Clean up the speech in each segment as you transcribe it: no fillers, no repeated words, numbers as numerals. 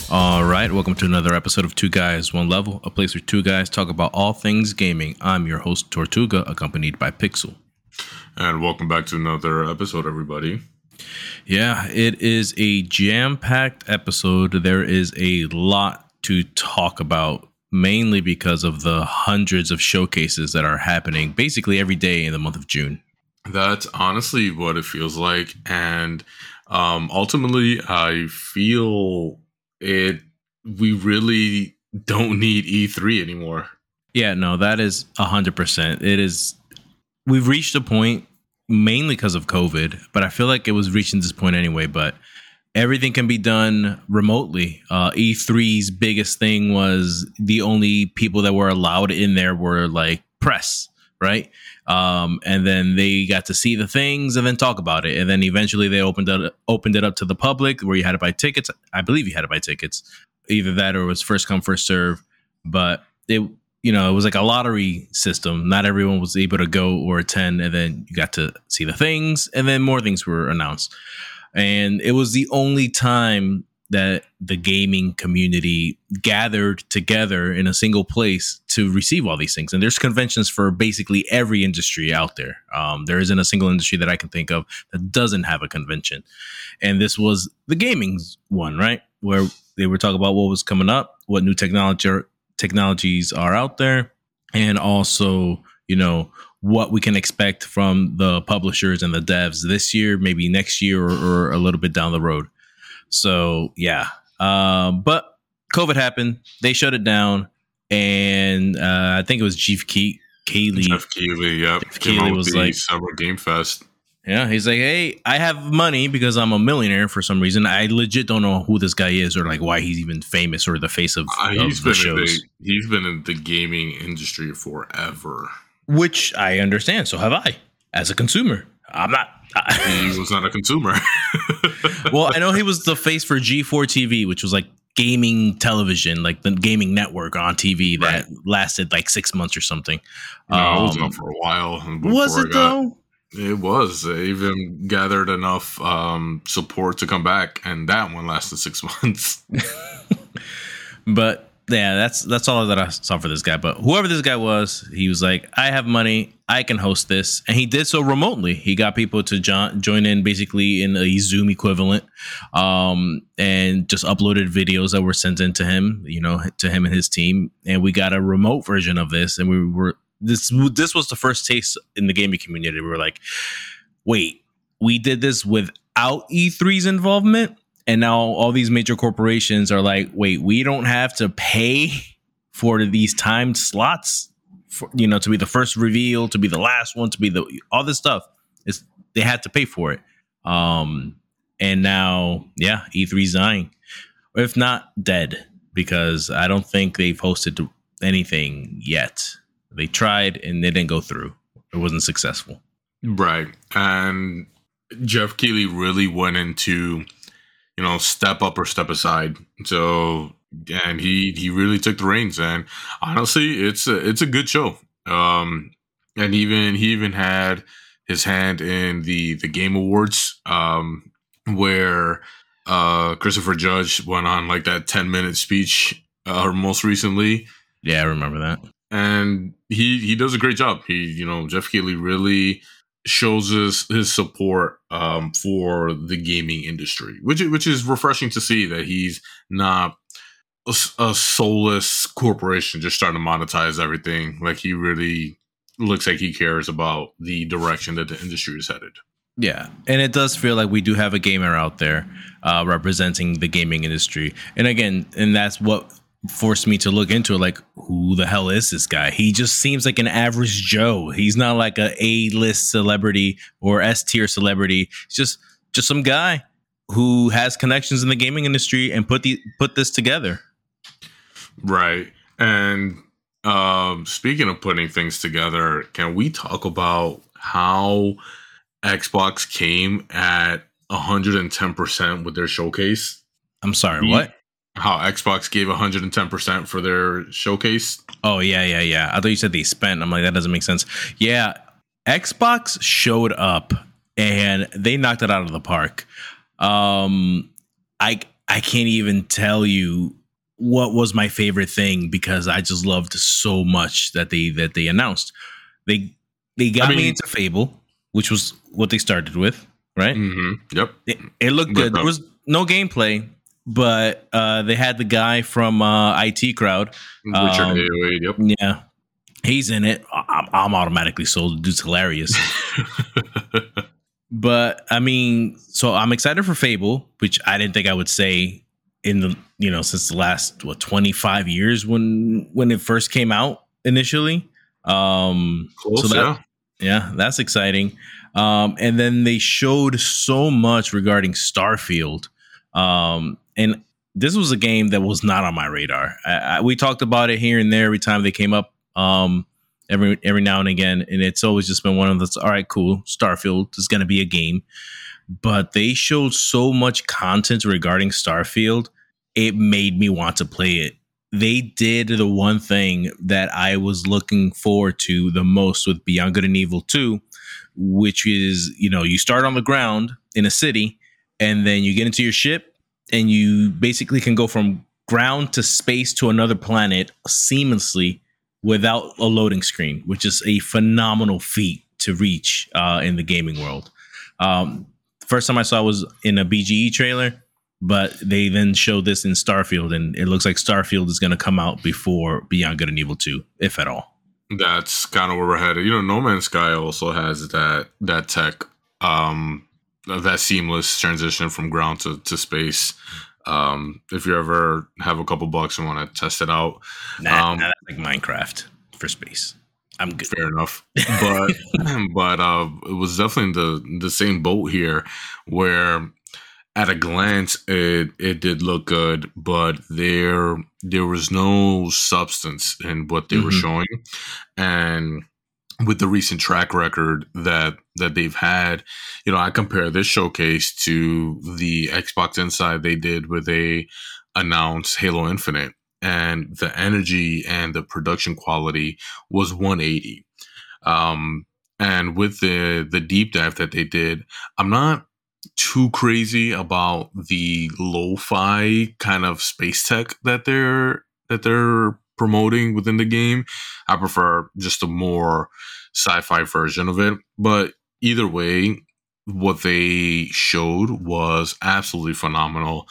All right, welcome to another episode of Two Guys, One Level, a place where two guys talk about all things gaming. I'm your host, Tortuga, accompanied by Pixel. And welcome back to another episode, everybody. Yeah, it is a jam-packed episode. There is a lot to talk about, mainly because of the hundreds of showcases that are happening basically every day in the month of June. That's honestly what it feels like. And ultimately, I feel we really don't need E3 anymore. Yeah, no, that is 100%. It is. We've reached a point, mainly because of COVID, but I feel like it was reaching this point anyway. But everything can be done remotely. E3's biggest thing was the only people that were allowed in there were like press, right? And then they got to see the things and then talk about it. And then eventually they opened it up to the public where you had to buy tickets. I believe you had to buy tickets. Either that or it was first come, first serve. But it was like a lottery system. Not everyone was able to go or attend. And then you got to see the things. And then more things were announced. And it was the only time that the gaming community gathered together in a single place to receive all these things. And there's conventions for basically every industry out there. There isn't a single industry that I can think of that doesn't have a convention. And this was the gaming one, right? Where they were talking about what was coming up, what new technologies are out there, and also, what we can expect from the publishers and the devs this year, maybe next year, or a little bit down the road. So, yeah. But COVID happened. They shut it down. And I think it was Jeff Keighley. Jeff Keighley, yeah. Jeff Keighley was like, Summer Game Fest. Yeah, he's like, hey, I have money because I'm a millionaire for some reason. I legit don't know who this guy is or like why he's even famous or the face of the shows. He's been in the gaming industry forever. Which I understand. So have I, as a consumer. I'm not. He was not a consumer. Well, I know he was the face for G4 TV, which was like gaming television, like the gaming network on TV that lasted like 6 months or something. No, it was on for a while. Was it though? It was. They even gathered enough support to come back, and that one lasted 6 months. But yeah, that's all that I saw for this guy. But whoever this guy was, he was like, I have money, I can host this. And he did so remotely. He got people to join in basically in a Zoom equivalent, and just uploaded videos that were sent in to him, to him and his team. And we got a remote version of this. And this was the first taste in the gaming community. We were like, wait, we did this without E3's involvement? And now all these major corporations are like, wait, we don't have to pay for these timed slots, to be the first reveal, to be the last one, to be all this stuff. They had to pay for it. And now, E3's dying, or if not dead, because I don't think they've hosted anything yet. They tried and they didn't go through. It wasn't successful. Right. And Jeff Keighley really went into, step up or step aside. So, and he really took the reins. And honestly, it's a good show. And he even had his hand in the Game Awards, where Christopher Judge went on like that 10-minute speech most recently. Yeah, I remember that. And he does a great job. Jeff Keighley really shows his support for the gaming industry, which is refreshing to see, that he's not a soulless corporation just trying to monetize everything. Like, he really looks like he cares about the direction that the industry is headed. Yeah, and it does feel like we do have a gamer out there representing the gaming industry. And that's what forced me to look into it, like, who the hell is this guy? He just seems like an average Joe. He's not like a A-list celebrity or S-tier celebrity. He's just some guy who has connections in the gaming industry and put this together. Right. And speaking of putting things together, can we talk about how Xbox came at 110% with their showcase? I'm sorry, what? How Xbox gave 110% for their showcase. Oh, yeah. I thought you said they spent. I'm like, that doesn't make sense. Yeah, Xbox showed up and they knocked it out of the park. I can't even tell you what was my favorite thing because I just loved so much that they announced. They got me into Fable, which was what they started with, right? Yep. It looked good. There was no gameplay, but they had the guy from IT Crowd, Richard Ayoade. Yep. Yeah, he's in it. I'm automatically sold. The dude's hilarious. But I mean, so I'm excited for Fable, which I didn't think I would say in the since the last 25 years when it first came out initially. Close, so that, yeah, that's exciting. And then they showed so much regarding Starfield, and this was a game that was not on my radar. We talked about it here and there every time they came up. Every now and again, and it's always just been one of those. All right, cool. Starfield is going to be a game, but they showed so much content regarding Starfield, it made me want to play it. They did the one thing that I was looking forward to the most with Beyond Good and Evil 2, which is you start on the ground in a city, and then you get into your ship, and you basically can go from ground to space to another planet seamlessly without a loading screen, which is a phenomenal feat to reach in the gaming world. First time I saw was in a BGE trailer, but they then showed this in Starfield, and it looks like Starfield is going to come out before Beyond Good and Evil 2, if at all. That's kind of where we're headed. No Man's Sky also has that tech, that seamless transition from ground to space. If you ever have a couple bucks and want to test it out, that's like Minecraft for space. I'm good. Fair enough, but it was definitely the same boat here, where at a glance it did look good, but there was no substance in what they were showing, and with the recent track record that they've had, I compare this showcase to the Xbox Inside they did with they announced Halo Infinite, and the energy and the production quality was 180. And with the deep dive that they did, I'm not too crazy about the lo-fi kind of space tech that they're promoting within the game. I prefer just a more sci-fi version of it, but either way, what they showed was absolutely phenomenal.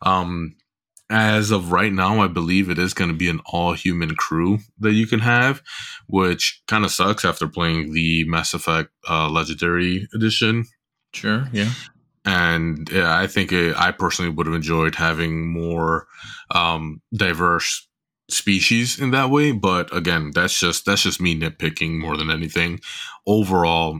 As of right now, I believe it is going to be an all-human crew that you can have, which kind of sucks after playing the Mass Effect Legendary Edition. Sure, yeah. And yeah, I think I personally would have enjoyed having more diverse species in that way. But again, that's just me nitpicking more than anything. Overall,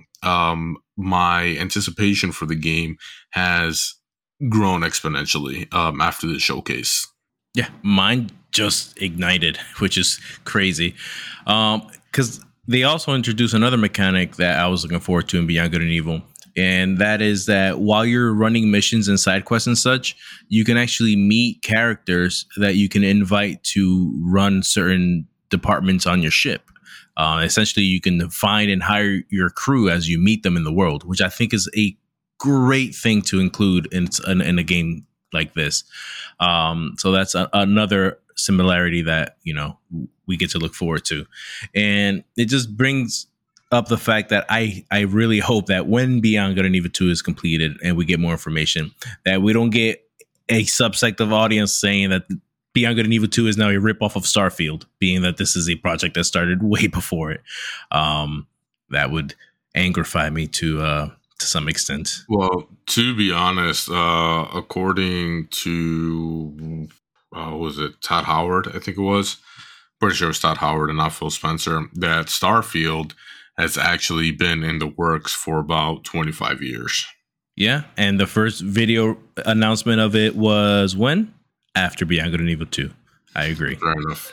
my anticipation for the game has grown exponentially after the showcase. Yeah, mine just ignited, which is crazy. Because they also introduced another mechanic that I was looking forward to in Beyond Good and Evil. And that is that while you're running missions and side quests and such, you can actually meet characters that you can invite to run certain departments on your ship. Essentially, you can find and hire your crew as you meet them in the world, which I think is a great thing to include in a game like this. So that's another similarity that, we get to look forward to. And it just brings up the fact that I really hope that when Beyond Good and Evil 2 is completed and we get more information, that we don't get a subsect of audience saying that Beyond Good and Evil 2 is now a ripoff of Starfield, being that this is a project that started way before it. That would angerify me to some extent. Well, to be honest, according to what was it, Todd Howard, I think it was. Pretty sure it was Todd Howard and not Phil Spencer, that Starfield has actually been in the works for about 25 years. Yeah, and the first video announcement of it was when? After Beyond Good and Evil 2. I agree. Fair enough.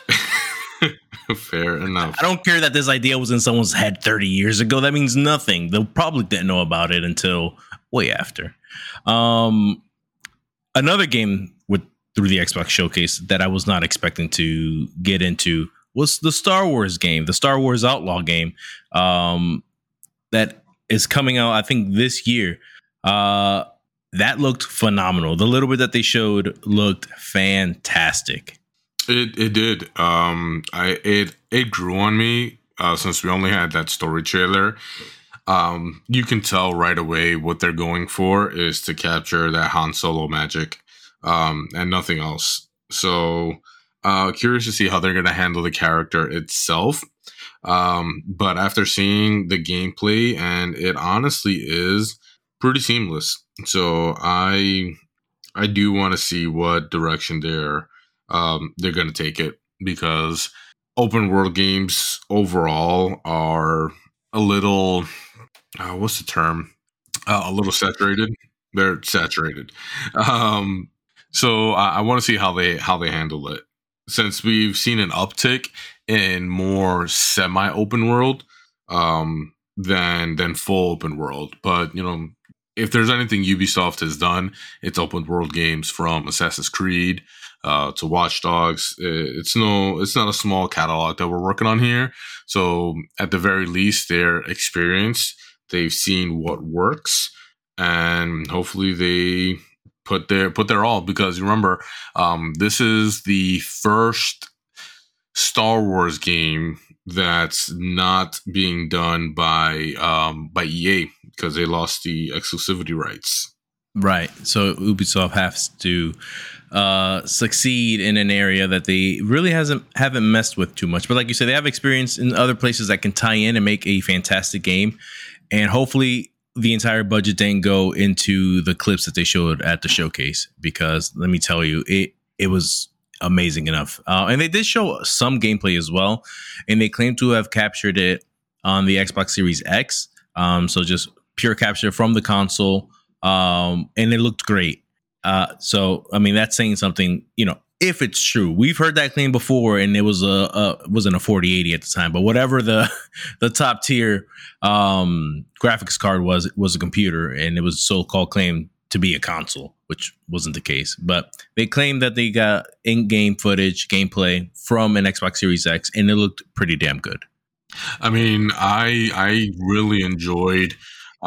Fair enough. I don't care that this idea was in someone's head 30 years ago. That means nothing. They probably didn't know about it until way after. Another game through the Xbox Showcase that I was not expecting to get into was the Star Wars game, the Star Wars Outlaw game that is coming out, I think, this year. that looked phenomenal. The little bit that they showed looked fantastic. It did. It grew on me since we only had that story trailer. You can tell right away what they're going for is to capture that Han Solo magic, and nothing else. So, curious to see how they're going to handle the character itself. But after seeing the gameplay, and it honestly is pretty seamless. So I do want to see what direction they're going to take it, because open world games overall are a little what's the term? A little saturated. They're saturated. Um, so I want to see how they handle it, since we've seen an uptick in more semi open world than full open world. But if there's anything Ubisoft has done, it's open world games, from Assassin's Creed to Watch Dogs. It's not a small catalog that we're working on here. So at the very least, they're experienced. They've seen what works, and hopefully they put their all. Because remember, this is the first Star Wars game that's not being done by EA, because they lost the exclusivity rights. Right. So Ubisoft has to succeed in an area that they really haven't messed with too much. But like you said, they have experience in other places that can tie in and make a fantastic game. And hopefully the entire budget didn't go into the clips that they showed at the showcase, because let me tell you, it was amazing enough. And they did show some gameplay as well, and they claim to have captured it on the Xbox Series X. So just pure capture from the console, and it looked great. So I mean, that's saying something, if it's true. We've heard that claim before, and it was wasn't a 4080 at the time, but whatever the top tier graphics card was a computer, and it was so-called claimed to be a console, which wasn't the case. But they claimed that they got in-game footage, gameplay from an Xbox Series X, and it looked pretty damn good. I mean, I really enjoyed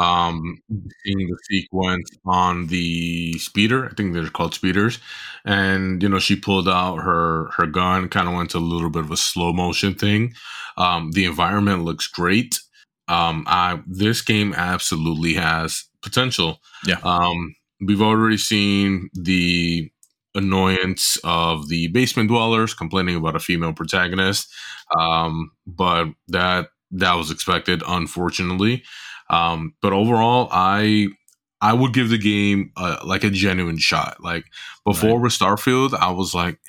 seeing the sequence on the speeder. I think they're called speeders. And, she pulled out her gun, kind of went to a little bit of a slow motion thing. The environment looks great. This game absolutely has potential. Yeah. We've already seen the annoyance of the basement dwellers complaining about a female protagonist. But that was expected, unfortunately. But overall, I would give the game like a genuine shot. Like before with Starfield, I was like,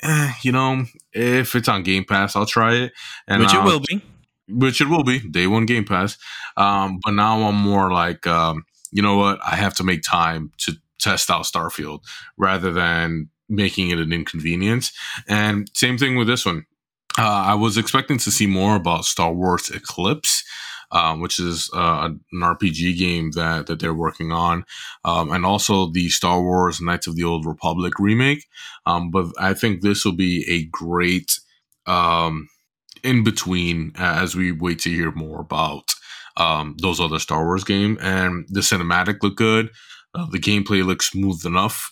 if it's on Game Pass, I'll try it. And Which it will be. Which it will be. Day one Game Pass. But now I'm more like, you know what? I have to make time to test out Starfield rather than making it an inconvenience. And same thing with this one. I was expecting to see more about Star Wars Eclipse, which is an RPG game that they're working on, and also the Star Wars Knights of the Old Republic remake. But I think this will be a great in between as we wait to hear more about those other Star Wars games. And the cinematic look good. The gameplay looks smooth enough,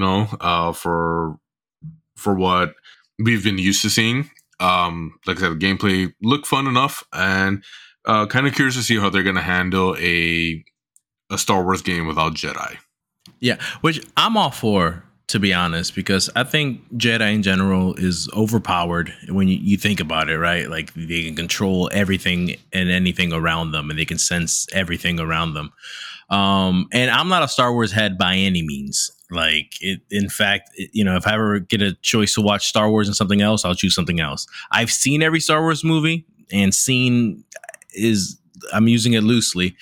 for what we've been used to seeing. Like I said, the gameplay looked fun enough, and kind of curious to see how they're going to handle a Star Wars game without Jedi. Yeah, which I'm all for, to be honest, because I think Jedi in general is overpowered when you think about it, right? Like they can control everything and anything around them, and they can sense everything around them. And I'm not a Star Wars head by any means. Like, in fact, if I ever get a choice to watch Star Wars and something else, I'll choose something else. I've seen every Star Wars movie, and seen I'm using it loosely.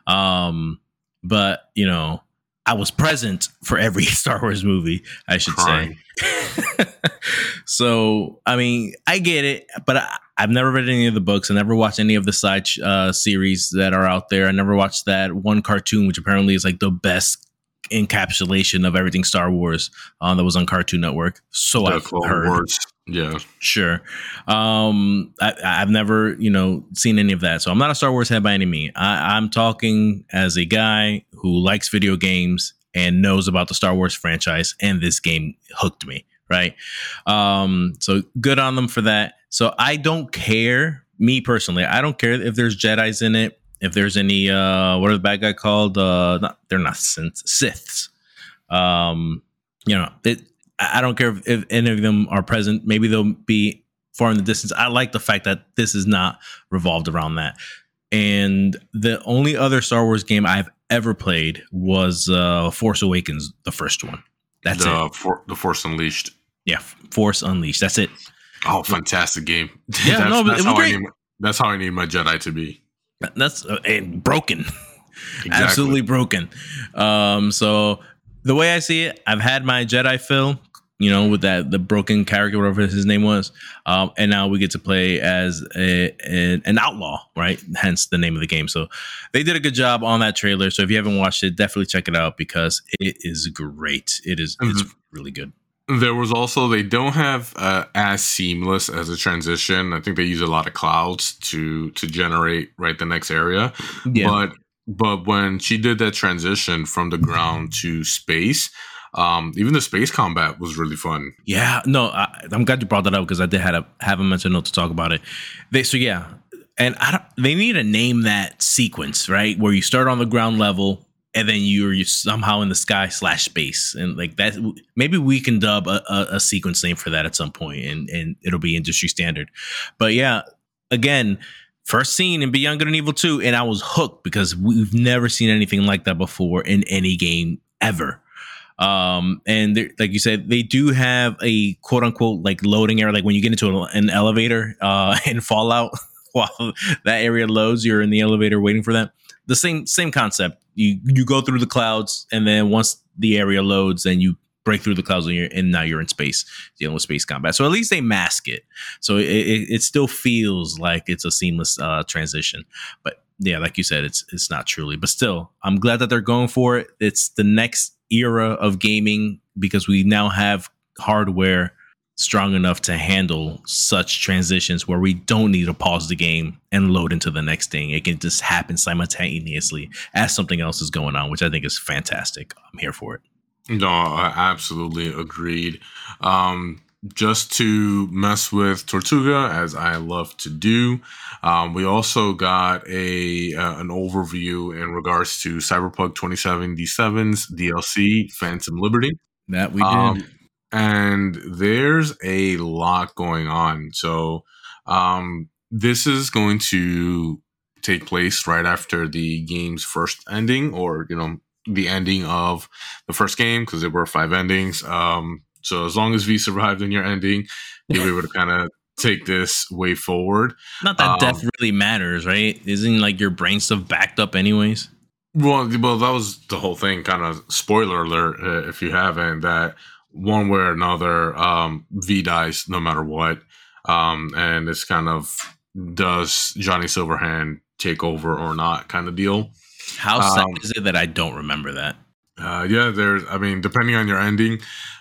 But, I was present for every Star Wars movie, I should say. So, I mean, I get it, but I've never read any of the books. I never watched any of the side series that are out there. I never watched that one cartoon, which apparently is like the best encapsulation of everything Star Wars that was on Cartoon Network. So I've heard. Words. Yeah, sure. I've never, seen any of that. So I'm not a Star Wars head by any means. I'm talking as a guy who likes video games and knows about the Star Wars franchise, and this game hooked me, right? So good on them for that. So I don't care, me personally, I don't care if there's Jedis in it, if there's any what are the bad guy called? They're not Siths. I don't care if any of them are present. Maybe they'll be far in the distance. I like the fact that this is not revolved around that. And the only other Star Wars game I've ever played was Force Awakens, the first one. That's it. The Force Unleashed. Yeah, Force Unleashed. That's it. Oh, fantastic game. Yeah, that's how I need my Jedi to be. That's broken. Exactly. Absolutely broken. So the way I see it, I've had my Jedi fill, with the broken character, whatever his name was. And now we get to play as an outlaw, right? Hence the name of the game. So they did a good job on that trailer. So if you haven't watched it, definitely check it out because it is great. It's really good. There was also, they don't have as seamless as a transition. I think they use a lot of clouds to generate the next area. Yeah. But when she did that transition from the ground to space, even the space combat was really fun. Yeah, no, I'm glad you brought that up because I did have a mental note to talk about it. And they need to name that sequence, right? Where you start on the ground level and then you're somehow in the sky /space, and like that. Maybe we can dub a sequence name for that at some point, and it'll be industry standard. But yeah, again, first scene in Beyond Good and Evil 2, and I was hooked because we've never seen anything like that before in any game ever. And like you said, they do have a quote unquote like loading area, like when you get into an elevator in Fallout. While that area loads, you're in the elevator waiting for that. The same concept. You go through the clouds, and then once the area loads, then you break through the clouds, and now you're in space dealing with space combat. So at least they mask it, so it still feels like it's a seamless transition. But yeah, like you said, it's not truly. But still, I'm glad that they're going for it. It's the next era of gaming because we now have hardware strong enough to handle such transitions where we don't need to pause the game and load into the next thing. It can just happen simultaneously as something else is going on, which I think is fantastic. I'm here for it. No, I absolutely agreed. Just to mess with Tortuga, as I love to do, we also got an overview in regards to Cyberpunk 2077's DLC, Phantom Liberty. That we did. And there's a lot going on. So this is going to take place right after the game's first ending, or, the ending of the first game, because there were 5 endings. So as long as V survived in your ending, you'll be able to kind of take this way forward. Not that death really matters, right? Isn't like your brain stuff backed up anyways? Well, that was the whole thing. Kind of spoiler alert, if you haven't, that one way or another, V dies no matter what. And it's kind of, does Johnny Silverhand take over or not kind of deal. How sad is it that I don't remember that? Yeah, depending on your ending,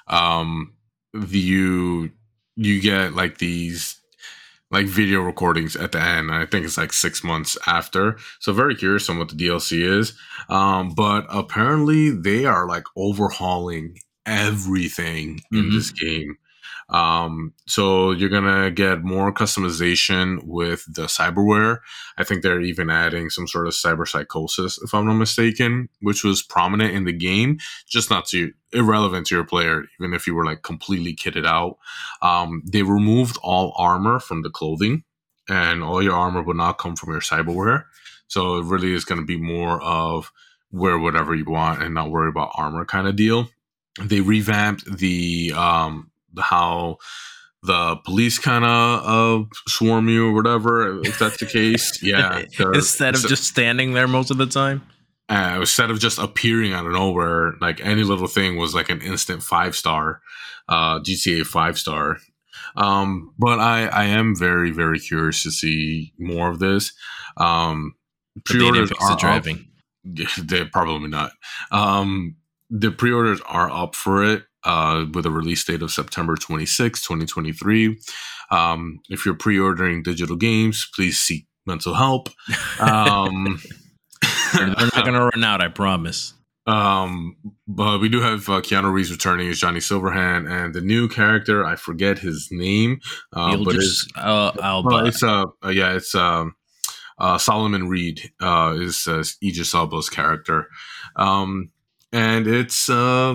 you get like these like video recordings at the end. I think it's like 6 months after. So very curious on what the DLC is. But apparently they are like overhauling everything in this game. So you're gonna get more customization with the cyberware. I think they're even adding some sort of cyber psychosis, if I'm not mistaken, which was prominent in the game, just irrelevant to your player, even if you were like completely kitted out. They removed all armor from the clothing, and all your armor would not come from your cyberware. So it really is going to be more of wear whatever you want and not worry about armor kind of deal. They revamped the how the police kind of swarm you or whatever, if that's the case. Yeah. Instead of just standing there most of the time? Instead of just appearing out of nowhere, like any little thing was like an instant 5-star, GTA 5-star. But I am very, very curious to see more of this. Pre-orders are driving. They're probably not. The pre-orders are up for it, with a release date of September 26, 2023. If you're pre-ordering digital games, please seek mental help. They're not going to run out, I promise. But we do have Keanu Reeves returning as Johnny Silverhand, and the new character, I forget his name, but Idris well, Alba. it's yeah, it's Solomon Reed is Idris Elba's character. Um, and it's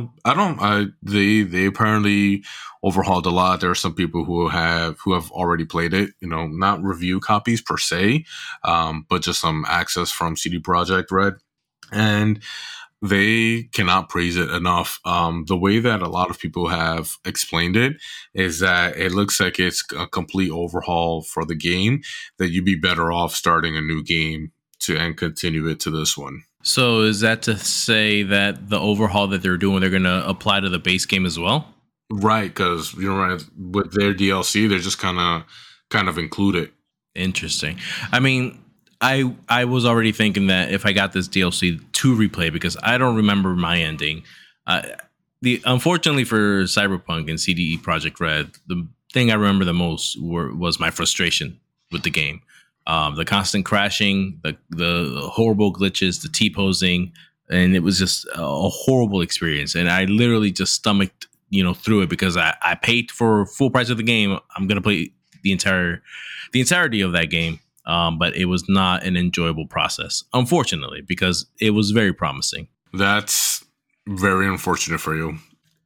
they apparently overhauled a lot. There are some people who have already played it, not review copies per se, but just some access from CD Projekt Red. And they cannot praise it enough. The way that a lot of people have explained it is that it looks like it's a complete overhaul for the game, that you'd be better off starting a new game and continue it to this one. So is that to say that the overhaul that they're doing, they're going to apply to the base game as well? Right, because right, with their DLC, they're just kind of include it. Interesting. I mean, I was already thinking that if I got this DLC to replay, because I don't remember my ending. The unfortunately for Cyberpunk and CDE Project Red, the thing I remember the most was my frustration with the game. The constant crashing, the horrible glitches, the T-posing, and it was just a horrible experience. And I literally just stomached, through it because I paid for full price of the game. I'm gonna play the entirety of that game. But it was not an enjoyable process, unfortunately, because it was very promising. That's very unfortunate for you.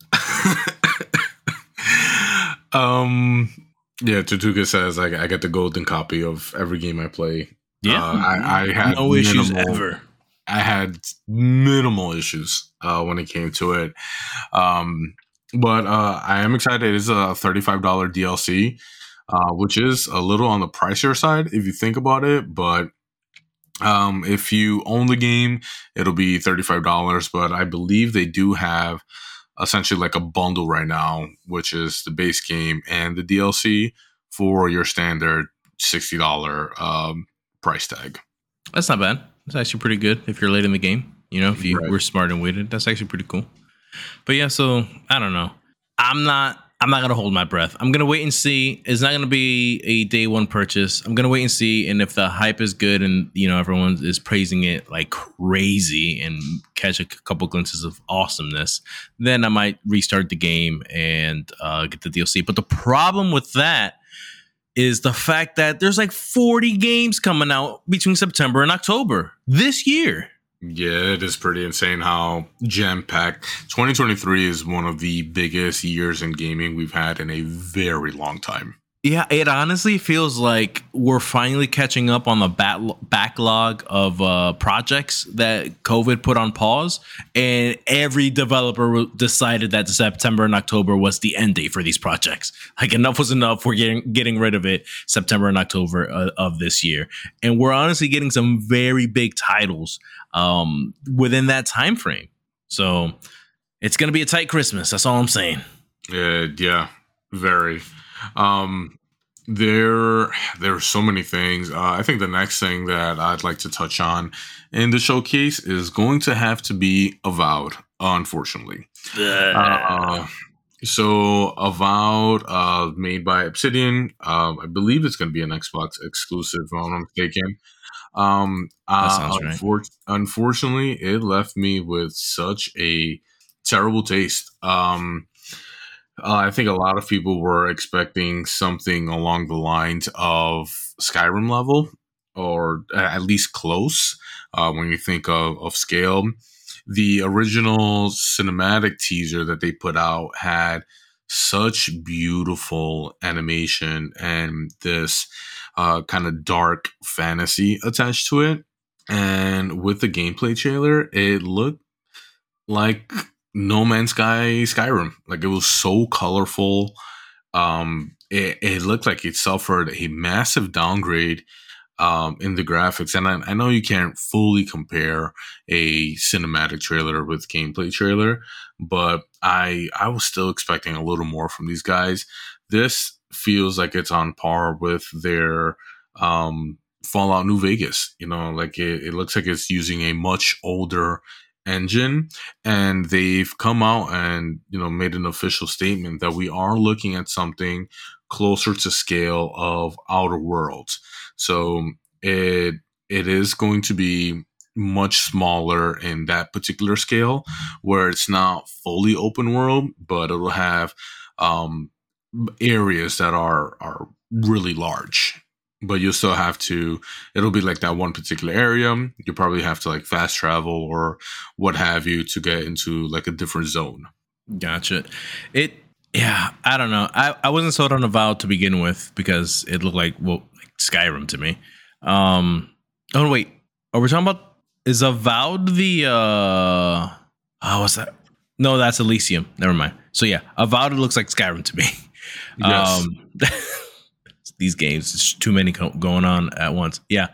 Yeah, Tutuka says I get the golden copy of every game I play. Yeah, I had no issues ever. I had minimal issues when it came to it. But I am excited. It's a $35 DLC, which is a little on the pricier side if you think about it. But if you own the game, it'll be $35. But I believe they do have essentially like a bundle right now, which is the base game and the DLC for your standard $60 price tag. That's not bad. It's actually pretty good if you're late in the game. If you were smart and waited, that's actually pretty cool. But yeah, so I don't know. I'm not gonna hold my breath. I'm gonna wait and see. It's not gonna be a day one purchase. I'm gonna wait and see, and if the hype is good and everyone is praising it like crazy and catch a couple glimpses of awesomeness, then I might restart the game and get the DLC. But the problem with that is the fact that there's like 40 games coming out between September and October this year. Yeah, it is pretty insane how jam-packed. 2023 is one of the biggest years in gaming we've had in a very long time. Yeah, it honestly feels like we're finally catching up on the backlog of projects that COVID put on pause, and every developer decided that September and October was the end date for these projects. Like enough was enough. We're getting rid of it September and October of this year, and we're honestly getting some very big titles within that time frame. So it's going to be a tight Christmas. That's all I'm saying. Yeah, very. There are so many things. I think the next thing that I'd like to touch on in the showcase is going to have to be Avowed, unfortunately. So Avowed, made by Obsidian. I believe it's going to be an Xbox exclusive, if I'm not mistaken. That sounds right. Unfortunately, it left me with such a terrible taste. I think a lot of people were expecting something along the lines of Skyrim level, or at least close. When you think of scale, the original cinematic teaser that they put out had such beautiful animation and this kind of dark fantasy attached to it. And with the gameplay trailer, it looked like No Man's Sky Skyrim. Like it was so colorful. It looked like it suffered a massive downgrade in the graphics. And I know you can't fully compare a cinematic trailer with gameplay trailer, but I was still expecting a little more from these guys. This feels like it's on par with their Fallout New Vegas. Like it looks like it's using a much older engine, and they've come out and made an official statement that we are looking at something closer to scale of Outer Worlds. So it is going to be much smaller in that particular scale, where it's not fully open world, but it'll have areas that are really large. But you'll still have to, it'll be like that one particular area. You probably have to like fast travel or what have you to get into like a different zone. Gotcha. Yeah, I don't know. I wasn't sold on Avowed to begin with because it looked like, well, like Skyrim to me. Oh, wait. Are we talking about, is Avowed the, what's that? No, that's Elysium. Never mind. So yeah, Avowed looks like Skyrim to me. Yes. These games, it's too many going on at once. Yeah.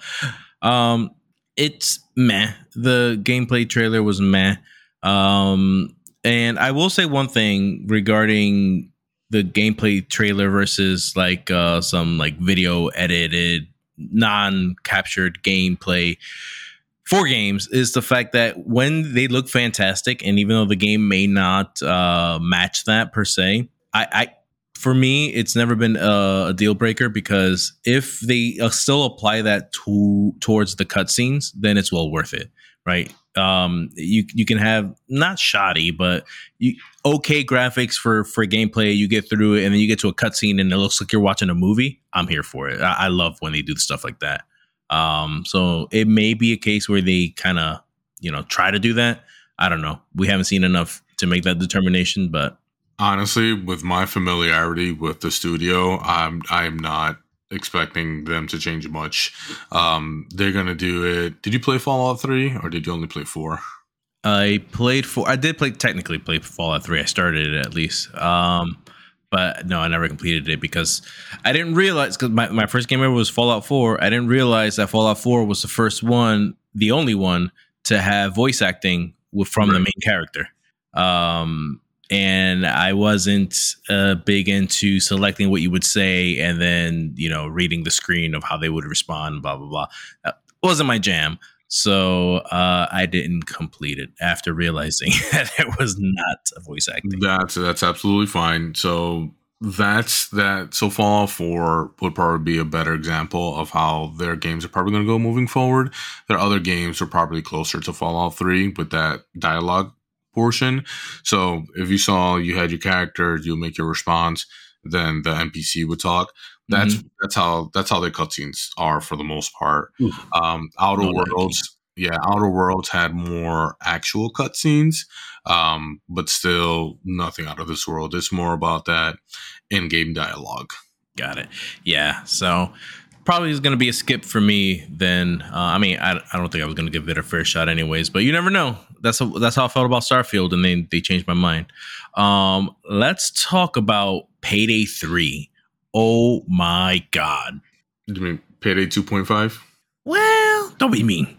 It's meh. The gameplay trailer was meh. And I will say one thing regarding the gameplay trailer versus like some like video edited, non-captured gameplay for games is the fact that when they look fantastic, and even though the game may not match that per se, I for me, it's never been a deal breaker, because if they still apply that towards the cutscenes, then it's well worth it, right? You can have not shoddy, but okay graphics for gameplay. You get through it, and then you get to a cutscene, and it looks like you're watching a movie. I'm here for it. I love when they do stuff like that. So it may be a case where they kind of try to do that. I don't know. We haven't seen enough to make that determination, but. Honestly, with my familiarity with the studio, I'm not expecting them to change much. They're gonna do it. Did you play Fallout 3 or did you only play 4? I played 4. I did technically play Fallout 3. I started it at least. But no, I never completed it because I didn't realize, because my first game ever was Fallout 4. I didn't realize that Fallout 4 was the first one, the only one, to have voice acting from the main character. And I wasn't big into selecting what you would say and then, reading the screen of how they would respond, blah, blah, blah. That wasn't my jam. So I didn't complete it after realizing that it was not a voice acting. That's absolutely fine. So that's that. So Fallout 4 would probably be a better example of how their games are probably going to go moving forward. Their other games are probably closer to Fallout 3 with that dialogue portion. So if you saw you had your character, you make your response, then the NPC would talk. That's how their cutscenes are for the most part. Outer Worlds had more actual cutscenes, but still nothing out of this world. It's more about that in-game dialogue. Got it. Yeah. So probably is going to be a skip for me then. I don't think I was going to give it a fair shot anyways, but you never know. That's how I felt about Starfield, and then they changed my mind. Let's talk about Payday 3. Oh my God. You mean Payday 2.5? Well, don't be mean.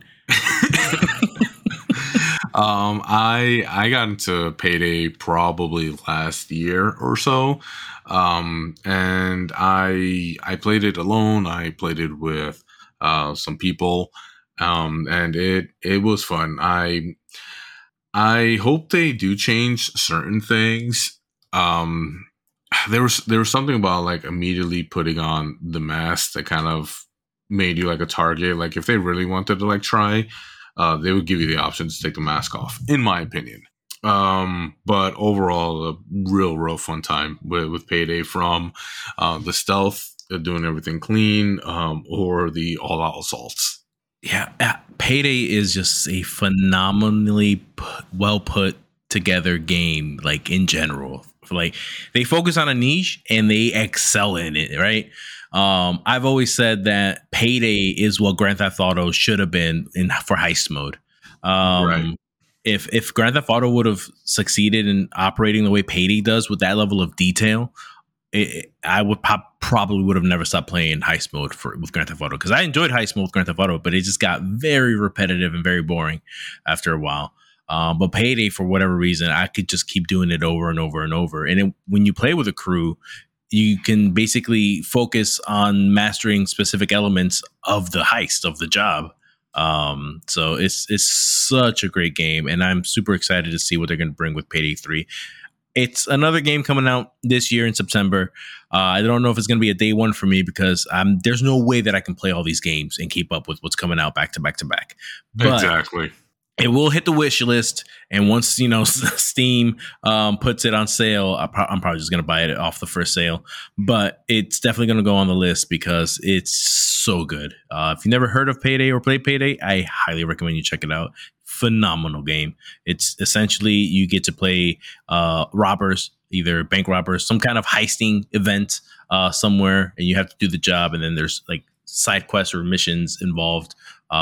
I got into Payday probably last year or so. And I played it alone. I played it with some people. And it was fun. I hope they do change certain things. There was something about like immediately putting on the mask that kind of made you like a target. Like if they really wanted to like try, they would give you the option to take the mask off, in my opinion. But overall, a real fun time with Payday, from the stealth, doing everything clean, or the all-out assaults. Yeah, Payday is just a phenomenally well put together game. Like in general, like they focus on a niche and they excel in it. Right. I've always said that Payday is what Grand Theft Auto should have been for heist mode. Right. If Grand Theft Auto would have succeeded in operating the way Payday does with that level of detail, I would probably would have never stopped playing heist mode with Grand Theft Auto, because I enjoyed heist mode with Grand Theft Auto, but it just got very repetitive and very boring after a while. But Payday, for whatever reason, I could just keep doing it over and over and over. And when you play with a crew, you can basically focus on mastering specific elements of the heist of the job. So it's such a great game, and I'm super excited to see what they're going to bring with Payday 3. it's another game coming out this year in September. I don't know if it's going to be a day one for me because there's no way that I can play all these games and keep up with what's coming out back to back to back. But Exactly. it will hit the wish list, and once Steam puts it on sale, I'm probably just going to buy it off the first sale. But it's definitely going to go on the list because it's so good. If you've never heard of Payday or played Payday, I highly recommend you check it out. Phenomenal game. It's essentially you get to play robbers, either bank robbers, some kind of heisting event somewhere, and you have to do the job, and then there's like side quests or missions involved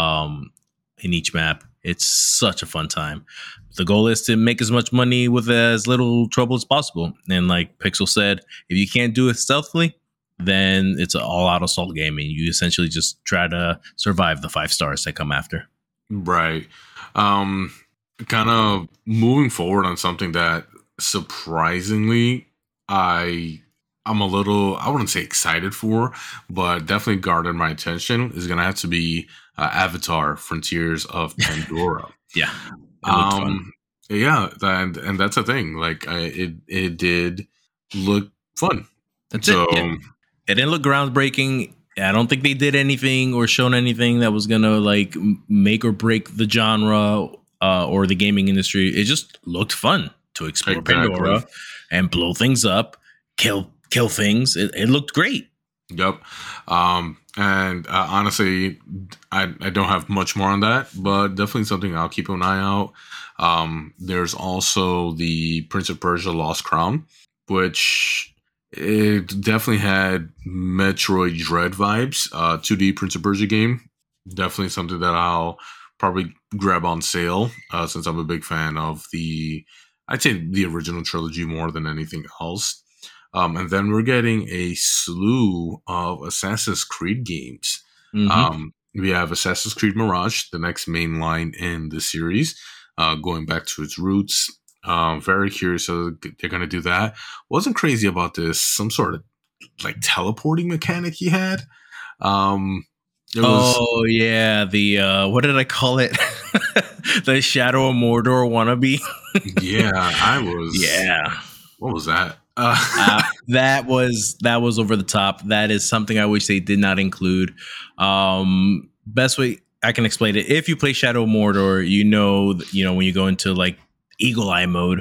in each map. It's such a fun time. The goal is to make as much money with as little trouble as possible. And like Pixel said, if you can't do it stealthily, then it's an all-out assault game, and you essentially just try to survive the 5 stars that come after. Right. Kind of moving forward on something that surprisingly I'm a little, I wouldn't say excited for, but definitely garnered my attention is going to have to be Avatar: Frontiers of Pandora. Yeah. It looked fun. Yeah, and that's the thing. Like it did look fun. That's it. Yeah. It didn't look groundbreaking. I don't think they did anything or shown anything that was gonna like make or break the genre or the gaming industry. It just looked fun to explore Pandora and blow things up, kill things. It looked great. Yep. And honestly, I don't have much more on that, but definitely something I'll keep an eye out. There's also the Prince of Persia: Lost Crown, which it definitely had Metroid Dread vibes. 2D Prince of Persia game. Definitely something that I'll probably grab on sale since I'm a big fan of I'd say the original trilogy more than anything else. And then we're getting a slew of Assassin's Creed games. Mm-hmm. We have Assassin's Creed Mirage, the next main line in the series, going back to its roots. Very curious how they're going to do that. Wasn't crazy about this. Some sort of like teleporting mechanic he had. Yeah. The, what did I call it? The Shadow of Mordor wannabe. Yeah, I was. Yeah. What was that? That was over the top. That is something I wish they did not include. Best way I can explain it: if you play Shadow of Mordor, you know when you go into like Eagle Eye mode,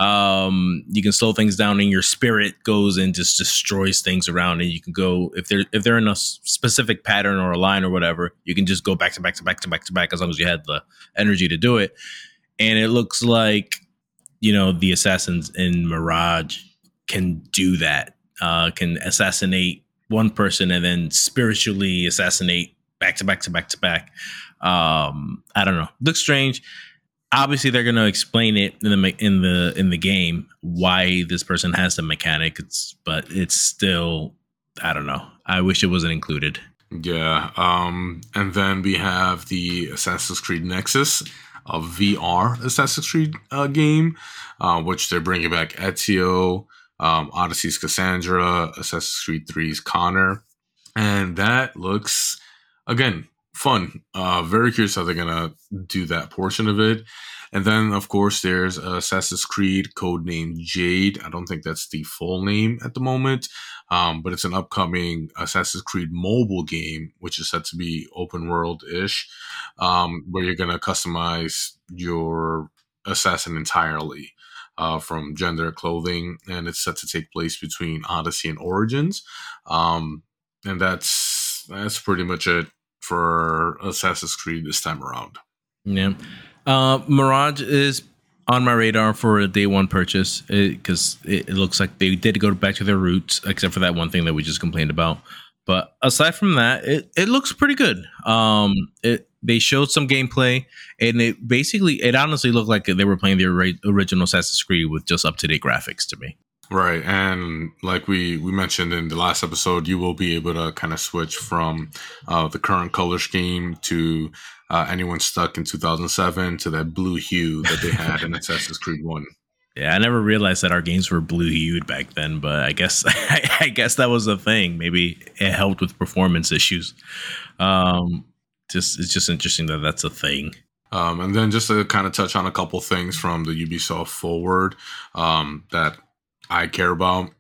you can slow things down, and your spirit goes and just destroys things around. And you can go if they're in a specific pattern or a line or whatever, you can just go back to back to back to back to back as long as you had the energy to do it. And it looks like the assassins in Mirage can do that, can assassinate one person and then spiritually assassinate back to back to back to back. I don't know. Looks strange. Obviously, they're going to explain it in the game why this person has the mechanic. But it's still, I don't know. I wish it wasn't included. Yeah. And then we have the Assassin's Creed Nexus, a VR Assassin's Creed game, which they're bringing back Ezio, Odyssey's Cassandra, Assassin's Creed 3's Connor, and that looks, again, fun. Very curious how they're gonna do that portion of it. And then, of course, there's Assassin's Creed codenamed Jade. I don't think that's the full name at the moment, but it's an upcoming Assassin's Creed mobile game, which is set to be open world-ish, where you're gonna customize your assassin entirely. From gender, clothing, and it's set to take place between Odyssey and Origins, and that's pretty much it for Assassin's Creed this time around. Yeah, Mirage is on my radar for a day one purchase because it looks like they did go back to their roots, except for that one thing that we just complained about. But aside from that, it looks pretty good. They showed some gameplay, and it honestly looked like they were playing the original Assassin's Creed with just up-to-date graphics to me. Right, and like we mentioned in the last episode, you will be able to kind of switch from the current color scheme to anyone stuck in 2007 to that blue hue that they had in Assassin's Creed 1. Yeah, I never realized that our games were blue-hued back then, but I guess that was a thing. Maybe it helped with performance issues. It's just interesting that that's a thing. And then just to kind of touch on a couple things from the Ubisoft Forward that I care about.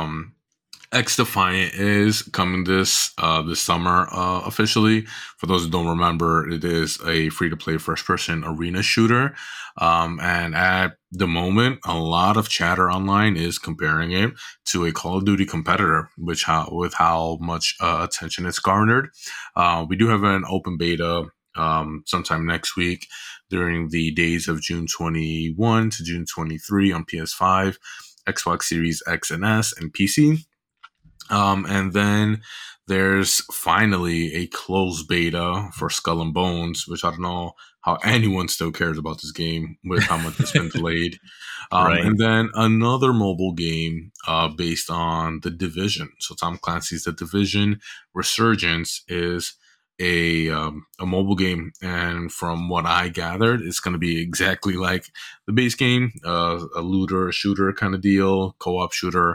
X Defiant is coming this summer officially. For those who don't remember, it is a free to play first person arena shooter. And at the moment, a lot of chatter online is comparing it to a Call of Duty competitor, with how much attention it's garnered. We do have an open beta sometime next week during the days of June 21 to June 23 on PS5, Xbox Series X and S, and PC. And then there's finally a closed beta for Skull and Bones, which I don't know how anyone still cares about this game with how much it's been delayed. Right. And then another mobile game based on The Division. So Tom Clancy's The Division Resurgence is a mobile game, and from what I gathered, it's going to be exactly like the base game, a looter shooter kind of deal, co-op shooter.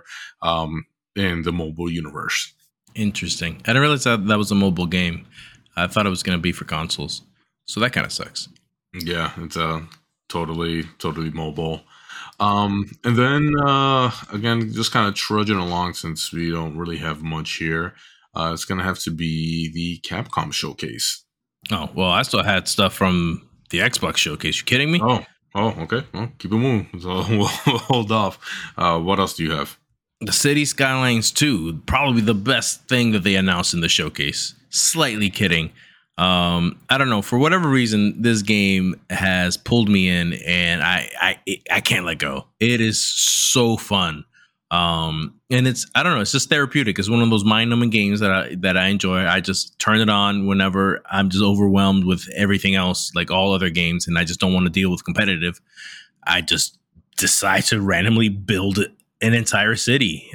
In the mobile universe. Interesting. I didn't realize that was a mobile game. I thought it was going to be for consoles. So that kind of sucks. Yeah, it's totally mobile. And then again, just kind of trudging along since we don't really have much here. It's going to have to be the Capcom showcase. Oh, well, I still had stuff from the Xbox showcase. You kidding me? Oh, okay. Well, keep it moving. So we'll hold off. What else do you have? The City Skylines 2, probably the best thing that they announced in the showcase. Slightly kidding. I don't know. For whatever reason, this game has pulled me in, and I can't let go. It is so fun. And it's, I don't know, it's just therapeutic. It's one of those mind-numbing games that I enjoy. I just turn it on whenever I'm just overwhelmed with everything else, like all other games, and I just don't want to deal with competitive. I just decide to randomly build an entire city.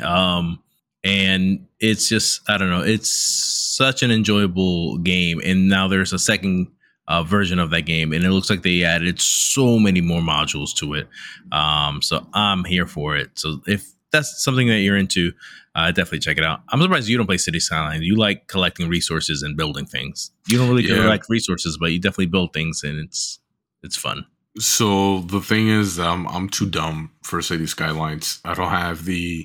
And it's just, I don't know, it's such an enjoyable game. And now there's a second version of that game, and it looks like they added so many more modules to it. So I'm here for it. So if that's something that you're into, definitely check it out. I'm surprised you don't play City Skylines. You like collecting resources and building things. You don't really collect resources, but you definitely build things, and it's fun. So the thing is, I'm too dumb for City Skylines. I don't have the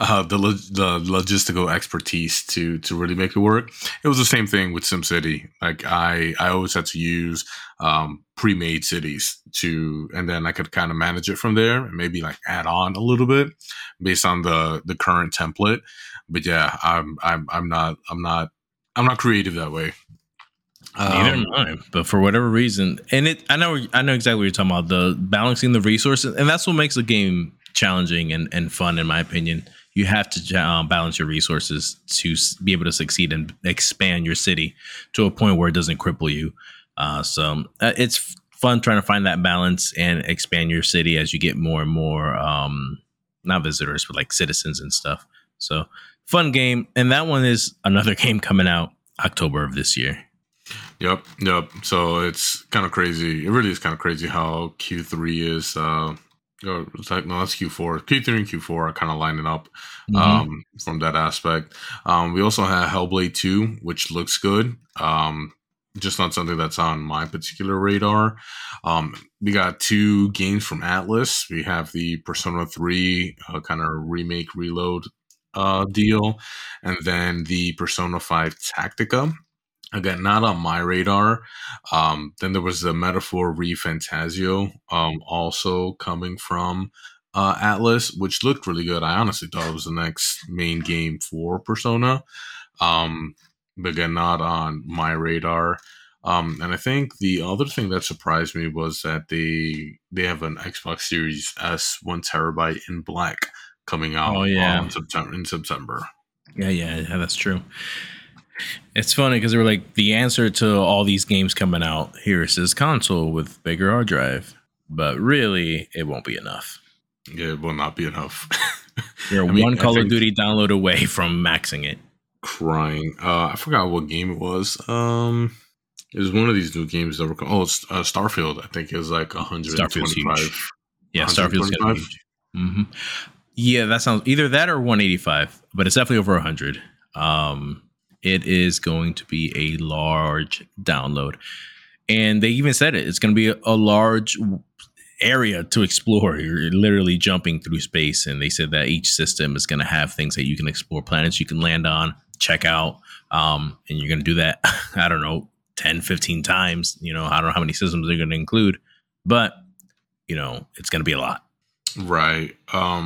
logistical expertise to really make it work. It was the same thing with SimCity. Like I always had to use pre-made cities and then I could kind of manage it from there and maybe like add on a little bit based on the current template. But yeah, I'm not creative that way. Neither am I, but for whatever reason, and I know exactly what you're talking about, the balancing the resources, and that's what makes the game challenging and fun, in my opinion. You have to balance your resources to be able to succeed and expand your city to a point where it doesn't cripple you. So it's fun trying to find that balance and expand your city as you get more and more, not visitors, but like citizens and stuff. So fun game, and that one is another game coming out October of this year. Yep. So it's kind of crazy. It really is kind of crazy how Q3 is. It's like, no, that's Q4. Q3 and Q4 are kind of lining up from that aspect. We also have Hellblade 2, which looks good. Just not something that's on my particular radar. We got 2 games from Atlas. We have the Persona 3 kind of remake reload deal, and then the Persona 5 Tactica. Again, not on my radar. Then there was the Metaphor ReFantazio, also coming from Atlas, which looked really good. I honestly thought it was the next main game for Persona. But again, not on my radar. And I think the other thing that surprised me was that they have an Xbox Series S 1 terabyte in black coming out in September. Yeah, that's true. It's funny because they were like, the answer to all these games coming out, here's this console with bigger hard drive. But really, it won't be enough. Yeah, it will not be enough. You're one Call of Duty download away from maxing it. Crying. I forgot what game it was. It was one of these new games that were it's Starfield. I think it was like 125. Yeah, Starfield's gonna be huge. Mm-hmm. Yeah, that sounds either that or 185, but it's definitely over 100. It is going to be a large download. And they even said it's going to be a large area to explore. You're literally jumping through space. And they said that each system is going to have things that you can explore, planets you can land on, check out. And you're going to do that, I don't know, 10, 15 times. I don't know how many systems they're going to include, but, it's going to be a lot. Right.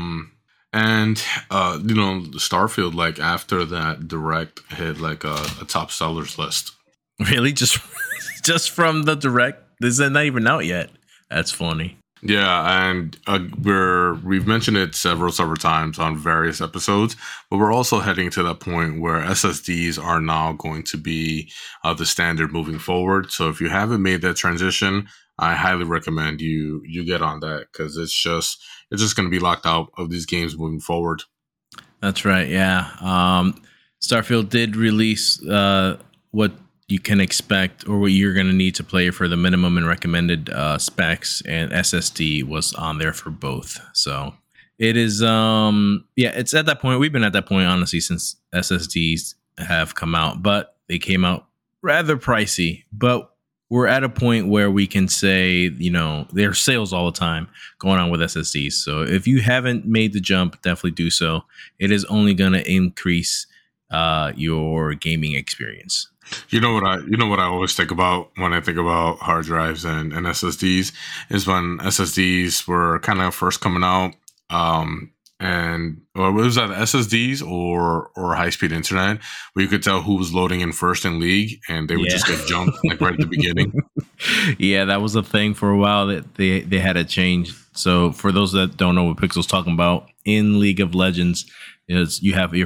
And Starfield, like after that direct hit like a top sellers list. Really? Just from the direct? This is not even out yet. That's funny. Yeah, and we've mentioned it several times on various episodes, but we're also heading to that point where SSDs are now going to be the standard moving forward. So if you haven't made that transition, I highly recommend you get on that, because it's just going to be locked out of these games moving forward. That's right. Yeah. Starfield did release what you can expect or what you're going to need to play for the minimum and recommended specs, and SSD was on there for both. So it is, it's at that point. We've been at that point, honestly, since SSDs have come out, but they came out rather pricey. But we're at a point where we can say, there's sales all the time going on with SSDs. So if you haven't made the jump, definitely do so. It is only going to increase your gaming experience. You know what I always think about when I think about hard drives and SSDs is when SSDs were kind of first coming out, and it was either SSDs or high speed internet, where you could tell who was loading in first in League, and they would just get jumped like right at the beginning. Yeah, that was a thing for a while that they had to change. So for those that don't know what Pixel's talking about, in League of Legends is you have your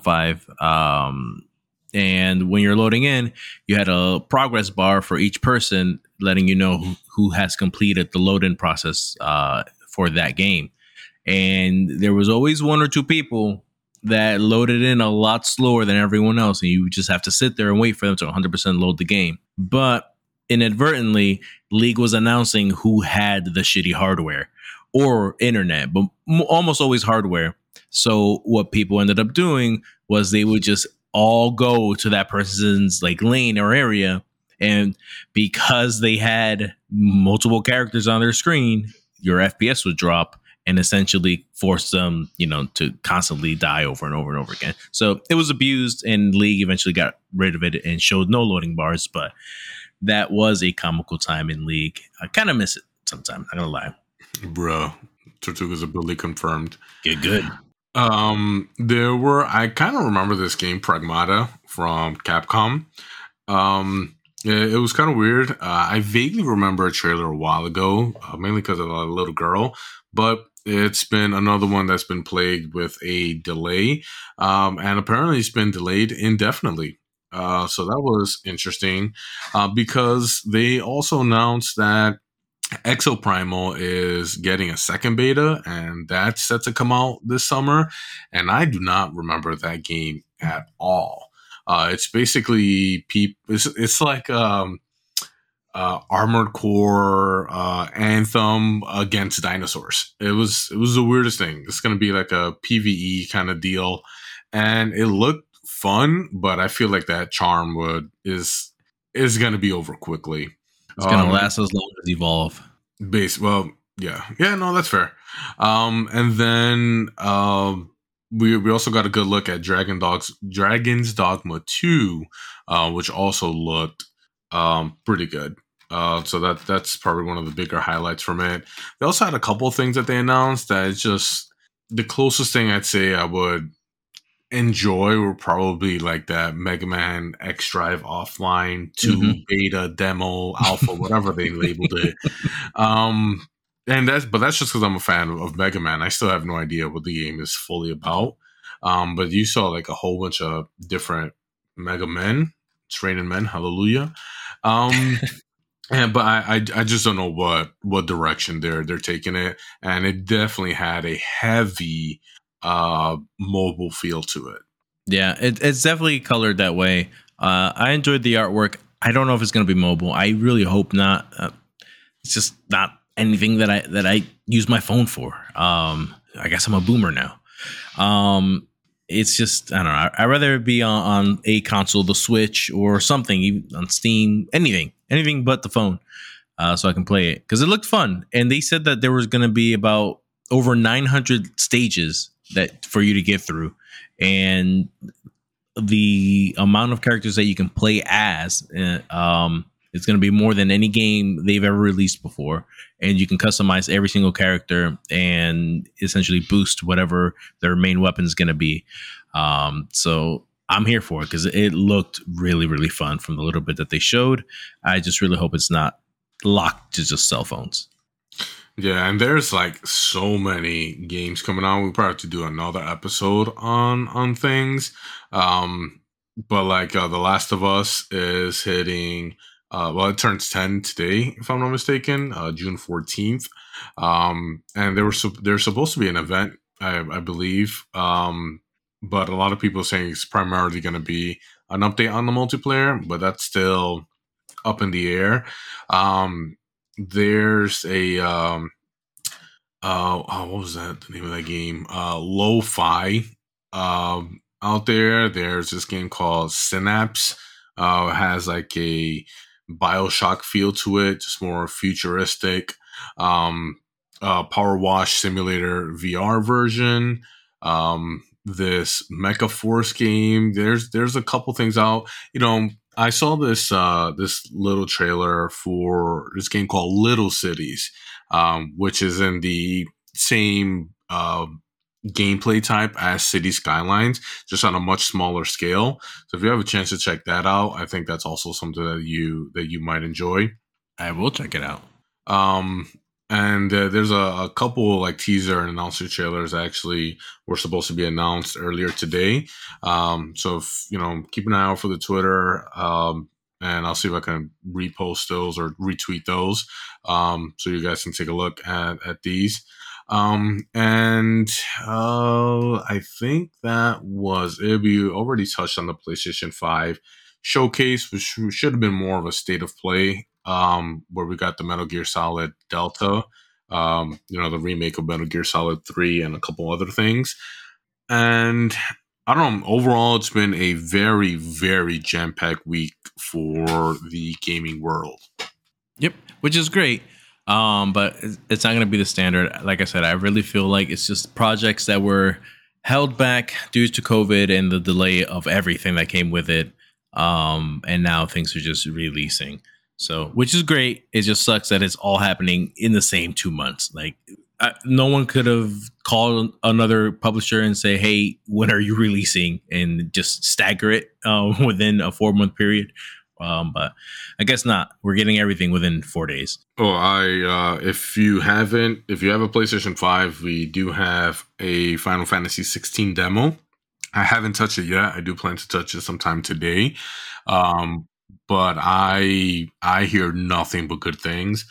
5-on-5. And when you're loading in, you had a progress bar for each person, letting you know who has completed the load-in process for that game. And there was always one or two people that loaded in a lot slower than everyone else, and you just have to sit there and wait for them to 100% load the game. But inadvertently, League was announcing who had the shitty hardware or internet, but almost always hardware. So what people ended up doing was they would just all go to that person's like lane or area, and because they had multiple characters on their screen, your FPS would drop and essentially force them, to constantly die over and over and over again. So it was abused, and League eventually got rid of it and showed no loading bars. But that was a comical time in League. I kind of miss it sometimes, not gonna lie. Bro, Tortuga's ability confirmed. Get good. I kind of remember this game, Pragmata, from Capcom. It was kind of weird. I vaguely remember a trailer a while ago, mainly because of a little girl, but it's been another one that's been plagued with a delay, and apparently it's been delayed indefinitely. So that was interesting, because they also announced that Exoprimal is getting a second beta, and that's set to come out this summer. And I do not remember that game at all. It's basically it's like Armored Core Anthem against dinosaurs. It was the weirdest thing. It's going to be like a PvE kind of deal, and it looked fun, but I feel like that charm is going to be over quickly. It's going to last as long as Evolve. No, that's fair. And then we also got a good look at Dragon's Dogma 2, which also looked pretty good. So that's probably one of the bigger highlights from it. They also had a couple of things that they announced that it's just the closest thing I'd say I would enjoy were probably like that Mega Man X Drive Offline 2 beta demo alpha, whatever they labeled it. And that's just because I'm a fan of Mega Man. I still have no idea what the game is fully about. But you saw like a whole bunch of different Mega Men, training men, hallelujah. But I just don't know what direction they're taking it, and it definitely had a heavy mobile feel to it. Yeah, it's definitely colored that way. I enjoyed the artwork. I don't know if it's going to be mobile. I really hope not. It's just not anything that I use my phone for. I guess I'm a boomer now. It's just, I don't know. I'd rather it be on a console, the Switch or something, even on Steam, anything. anything but the phone, so I can play it because it looked fun. And they said that there was going to be about over 900 stages that for you to get through, and the amount of characters that you can play as it's going to be more than any game they've ever released before, and you can customize every single character and essentially boost whatever their main weapon is going to be. So I'm here for it because it looked really, really fun from the little bit that they showed. I just really hope it's not locked to just cell phones. Yeah, and there's like so many games coming out. We probably have to do another episode on things. But like The Last of Us is hitting. It turns 10 today, if I'm not mistaken, June 14th. And there's supposed to be an event, I believe. But a lot of people are saying it's primarily going to be an update on the multiplayer, but that's still up in the air. There's a what was that? The name of that game? Lo-Fi. Out there, there's this game called Synapse. It has like a BioShock feel to it, just more futuristic. Power Wash Simulator VR version. This Mecha Force game. There's a couple things out. I saw this little trailer for this game called Little Cities, which is in the same gameplay type as City Skylines, just on a much smaller scale. So if you have a chance to check that out, I think that's also something that you might enjoy. I will check it out. And there's a couple like teaser and announcer trailers actually were supposed to be announced earlier today. So if, keep an eye out for the Twitter, and I'll see if I can repost those or retweet those, so you guys can take a look at these. I think that was it. We already touched on the PlayStation 5 showcase, which should have been more of a state of play, where we got the Metal Gear Solid Delta, the remake of Metal Gear Solid 3 and a couple other things. And I don't know, overall, it's been a very, very jam-packed week for the gaming world. Yep, which is great. But it's not going to be the standard. Like I said, I really feel like it's just projects that were held back due to COVID and the delay of everything that came with it. And now things are just releasing. So, which is great. It just sucks that it's all happening in the same 2 months. Like no one could have called another publisher and say, hey, when are you releasing? And just stagger it within a 4-month period. But I guess not. We're getting everything within 4 days. Oh, if you have a PlayStation 5, we do have a Final Fantasy 16 demo. I haven't touched it yet. I do plan to touch it sometime today. But I hear nothing but good things.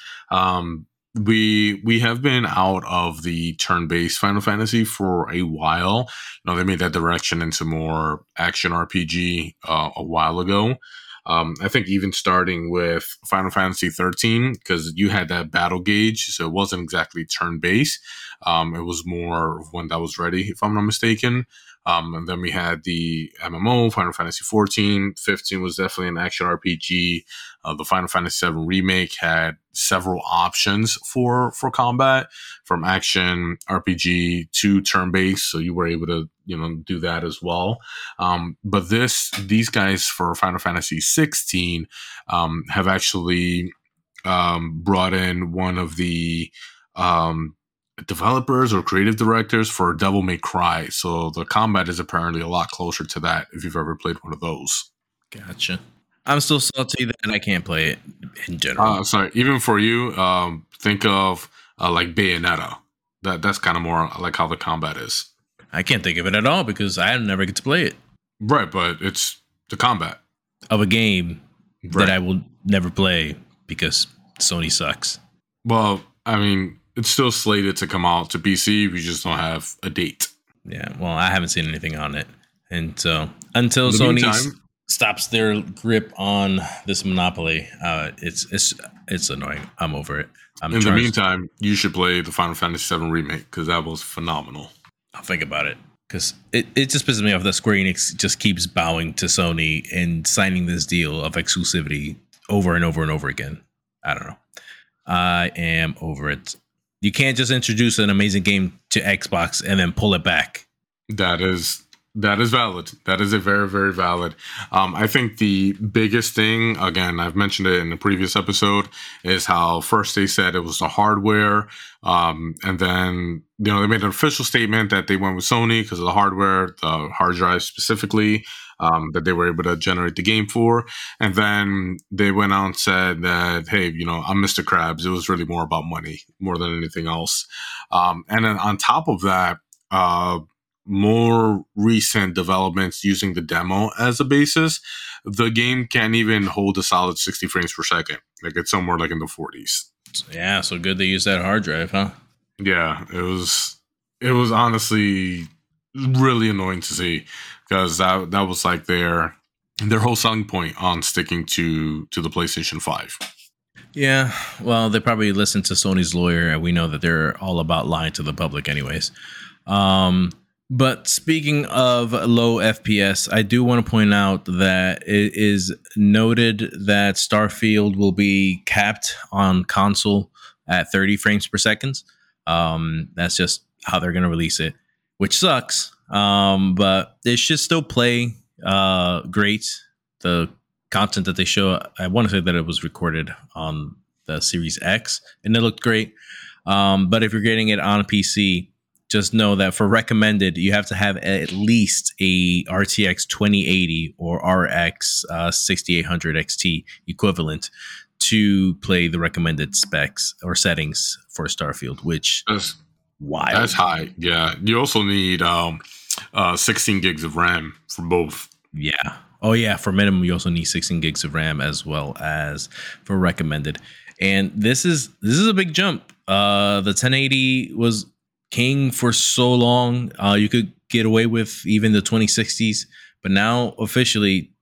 We have been out of the turn-based Final Fantasy for a while. They made that direction into more action RPG a while ago. I think even starting with Final Fantasy 13, because you had that battle gauge, so it wasn't exactly turn-based. It was more when that was ready, if I'm not mistaken. And then we had the MMO, Final Fantasy 14. 15 was definitely an action RPG. The Final Fantasy 7 remake had several options for combat, from action RPG to turn-based, so you were able to do that as well. But these guys for Final Fantasy 16 have actually brought in one of the developers or creative directors for Devil May Cry. So the combat is apparently a lot closer to that if you've ever played one of those. Gotcha. I'm still salty that I can't play it in general. Sorry, even for you, think of like Bayonetta. That's kind of more like how the combat is. I can't think of it at all because I never get to play it. Right, but it's the combat of a game that I will never play because Sony sucks. Well, I mean, it's still slated to come out to PC. We just don't have a date. Yeah, well, I haven't seen anything on it. And so until Sony stops their grip on this monopoly, it's annoying. I'm over it. In the meantime, you should play the Final Fantasy VII Remake because that was phenomenal. I'll think about it because it just pisses me off that Square Enix just keeps bowing to Sony and signing this deal of exclusivity over and over and over again. I don't know. I am over it. You can't just introduce an amazing game to Xbox and then pull it back. That is valid. That is a very, very valid. I think the biggest thing, again, I've mentioned it in the previous episode, is how first they said it was the hardware. And then, they made an official statement that they went with Sony because of the hardware, the hard drive specifically, that they were able to generate the game for. And then they went out and said that, hey, I'm Mr. Krabs. It was really more about money more than anything else. And then on top of that, more recent developments using the demo as a basis, the game can't even hold a solid 60 frames per second. Like, it's somewhere like in the 40s. Yeah, so good they used that hard drive, huh? Yeah, it was honestly really annoying to see, because that was like their whole selling point on sticking to the PlayStation 5. Yeah, well, they probably listened to Sony's lawyer, and we know that they're all about lying to the public anyways. But speaking of low FPS, I do want to point out that it is noted that Starfield will be capped on console at 30 frames per second. That's just how they're going to release it, which sucks. But it should still play great. The content that they show, I want to say that it was recorded on the Series X, and it looked great. But if you're getting it on a PC, just know that for recommended, you have to have at least a RTX 2080 or RX 6800 XT equivalent to play the recommended specs or settings for Starfield, which is wild. That's high. Yeah. You also need 16 gigs of RAM for both. Yeah. Oh, yeah. For minimum, you also need 16 gigs of RAM as well as for recommended. And this is a big jump. The 1080 was king for so long. You could get away with even the 2060s, but now officially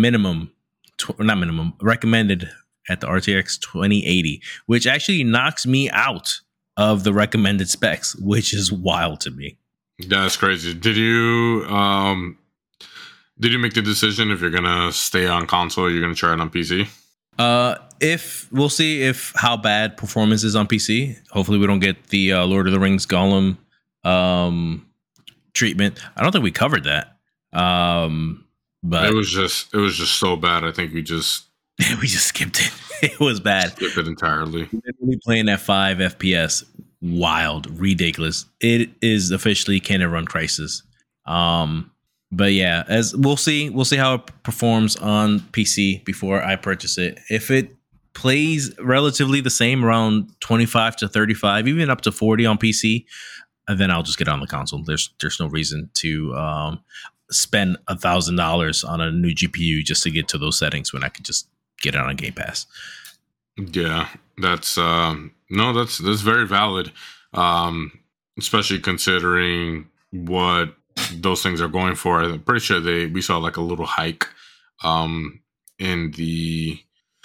recommended at the RTX 2080, which actually knocks me out of the recommended specs, which is wild to me. That's crazy. Did you make the decision if you're gonna stay on console or you're gonna try it on PC? If we'll see how bad performance is on PC. Hopefully we don't get the Lord of the Rings Gollum treatment. I don't think we covered that. But it was just so bad. I think we just skipped it. It was bad. Skipped it entirely. Literally playing at 5 FPS. Wild, ridiculous. It is officially can it run Crisis. But yeah, as we'll see how it performs on PC before I purchase it. If it plays relatively the same, around 25 to 35, even up to 40 on PC, and then I'll just get on the console. There's no reason to spend $1,000 on a new GPU just to get to those settings when I could just get it on Game Pass. Yeah, that's very valid, especially considering what those things are going for. I'm pretty sure we saw like a little hike in the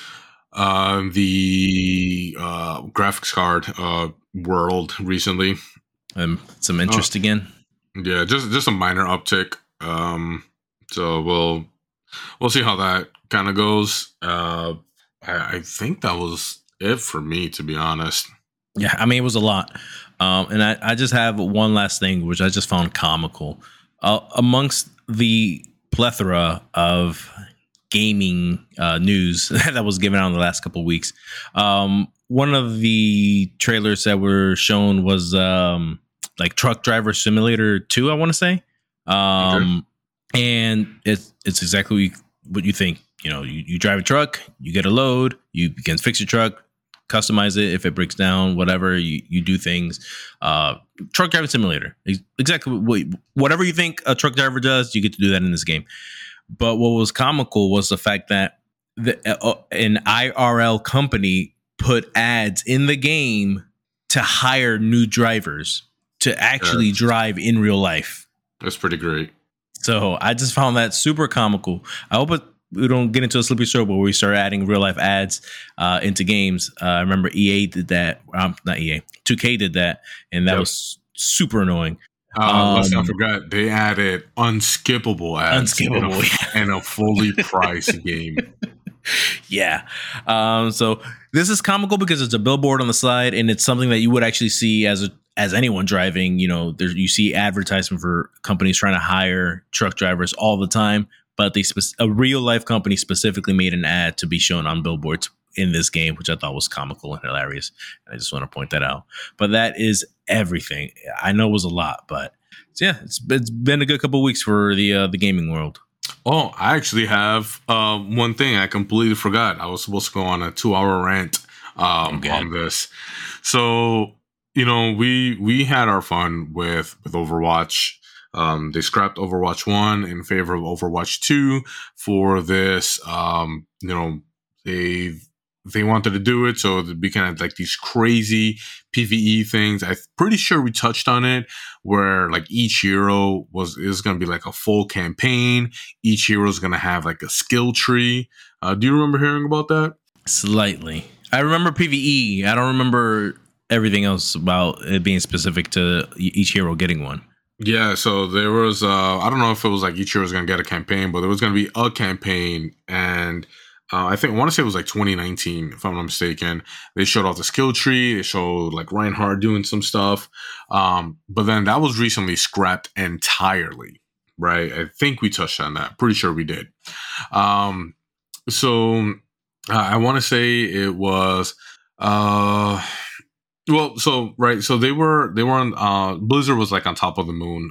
graphics card world recently. Some interest again. Yeah, just a minor uptick. So we'll see how that kind of goes. I think that was it for me, to be honest. Yeah, I mean, it was a lot. And I just have one last thing, which I just found comical. Amongst the plethora of gaming news that was given out in the last couple of weeks, one of the trailers that were shown was like Truck Driver Simulator 2, I want to say. Okay. And it's exactly what you think. You drive a truck, you get a load, you can fix your truck, customize it if it breaks down, whatever, you do things. Truck driving simulator, exactly whatever you think a truck driver does, you get to do that in this game. But what was comical was the fact that an IRL company put ads in the game to hire new drivers to actually drive in real life. That's pretty great. So I just found that super comical. I hope we don't get into a slippery slope where we start adding real life ads into games. I remember EA did that. Not EA. 2K did that, and that was super annoying. Let's not forget they added unskippable ads in a fully priced game. Yeah. So this is comical because it's a billboard on the side, and it's something that you would actually see as anyone driving. You see advertisement for companies trying to hire truck drivers all the time, but a real life company specifically made an ad to be shown on billboards in this game, which I thought was comical and hilarious. And I just want to point that out. But that is everything. I know it was a lot, but yeah, it's been a good couple of weeks for the gaming world. Oh, I actually have one thing I completely forgot. I was supposed to go on a 2-hour rant on this. So, we had our fun with Overwatch. They scrapped Overwatch 1 in favor of Overwatch 2 for this. They wanted to do it so it'd be kind of like these crazy PvE things. I'm pretty sure we touched on it, where like each hero is going to be like a full campaign. Each hero is going to have like a skill tree. Do you remember hearing about that? Slightly. I remember PvE. I don't remember everything else about it being specific to each hero getting one. Yeah, so there was, I don't know if it was like each hero was going to get a campaign, but there was going to be a campaign, and I want to say it was like 2019, if I'm not mistaken. They showed off the skill tree. They showed like Reinhardt doing some stuff. But then that was recently scrapped entirely, right? I think we touched on that. Pretty sure we did. So I want to say it was, so they were on, Blizzard was like on top of the moon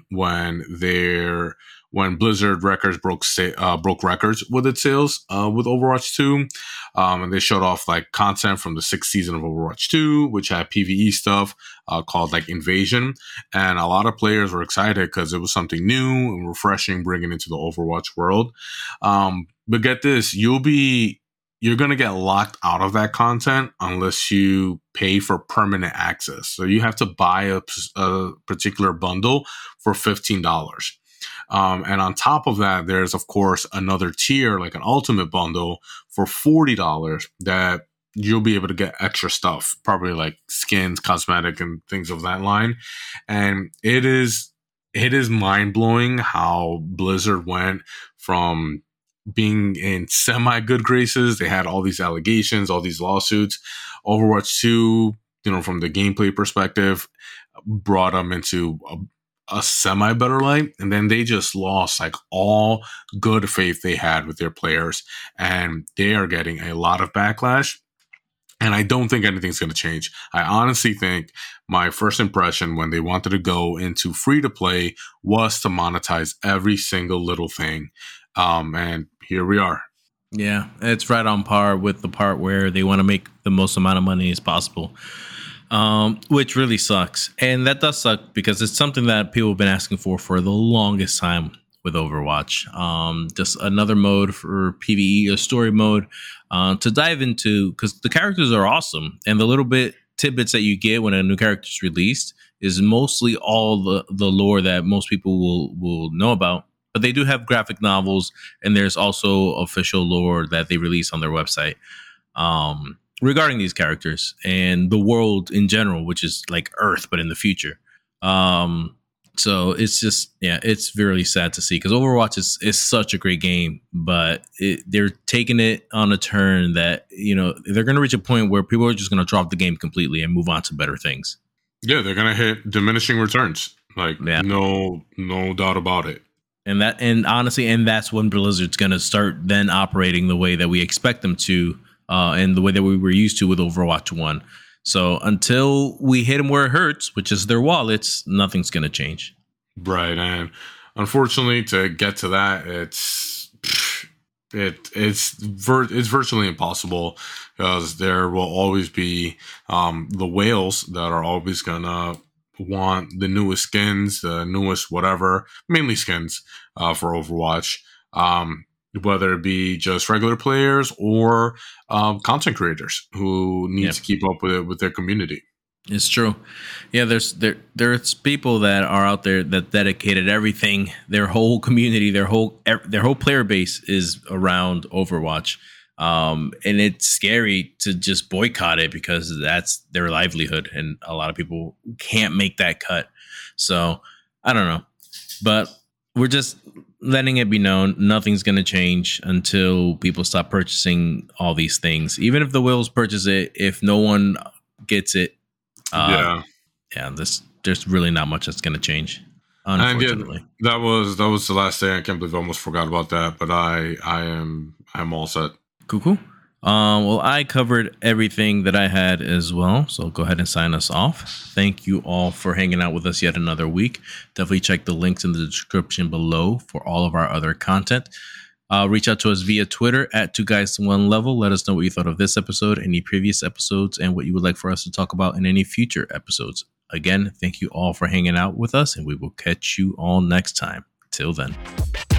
when Blizzard Records broke records with its sales with Overwatch 2. And they showed off like content from the 6th season of Overwatch 2, which had PvE stuff called like Invasion. And a lot of players were excited because it was something new and refreshing bringing into the Overwatch world. But get this, you're going to get locked out of that content unless you pay for permanent access. So you have to buy a particular bundle for $15. And on top of that, there's, of course, another tier, like an ultimate bundle for $40 that you'll be able to get extra stuff, probably like skins, cosmetic, and things of that line. And it is mind-blowing how Blizzard went from being in semi-good graces. They had all these allegations, all these lawsuits. Overwatch 2, from the gameplay perspective, brought them into a semi-better light, and then they just lost like all good faith they had with their players, and they are getting a lot of backlash. And I don't think anything's going to change. I honestly think my first impression when they wanted to go into free-to-play was to monetize every single little thing. And here we are. Yeah, it's right on par with the part where they want to make the most amount of money as possible, which really sucks. And that does suck because it's something that people have been asking for the longest time with Overwatch. Just another mode for PvE, a story mode to dive into, because the characters are awesome. And the little bit tidbits that you get when a new character is released is mostly all the lore that most people will know about. But they do have graphic novels, and there's also official lore that they release on their website regarding these characters and the world in general, which is like Earth, but in the future. So it's just, it's really sad to see, because Overwatch is such a great game, but they're taking it on a turn that, they're going to reach a point where people are just going to drop the game completely and move on to better things. Yeah, they're going to hit diminishing returns. No doubt about it. And honestly, that's when Blizzard's going to start then operating the way that we expect them to, and the way that we were used to with Overwatch 1. So until we hit them where it hurts, which is their wallets, nothing's going to change. Right. And unfortunately, to get to that, it's virtually impossible, because there will always be the whales that are always going to want the newest skins, the newest whatever, mainly skins for Overwatch. Whether it be just regular players or content creators who need to keep up with their community. It's true. Yeah, there's people that are out there that dedicated everything, their whole community, their whole player base is around Overwatch. And it's scary to just boycott it, because that's their livelihood, and a lot of people can't make that cut. So I don't know, but we're just letting it be known nothing's going to change until people stop purchasing all these things. Even if the Wills purchase it, if no one gets it, there's really not much that's going to change. Unfortunately, and that was the last thing. I can't believe I almost forgot about that. But I'm all set. Cool. Well, I covered everything that I had as well, so go ahead and sign us off. Thank you all for hanging out with us yet another week. Definitely check the links in the description below for all of our other content. Reach out to us via Twitter at 2guys1level. Let us know what you thought of this episode, any previous episodes, and what you would like for us to talk about in any future episodes. Again, thank you all for hanging out with us, and we will catch you all next time. Till then.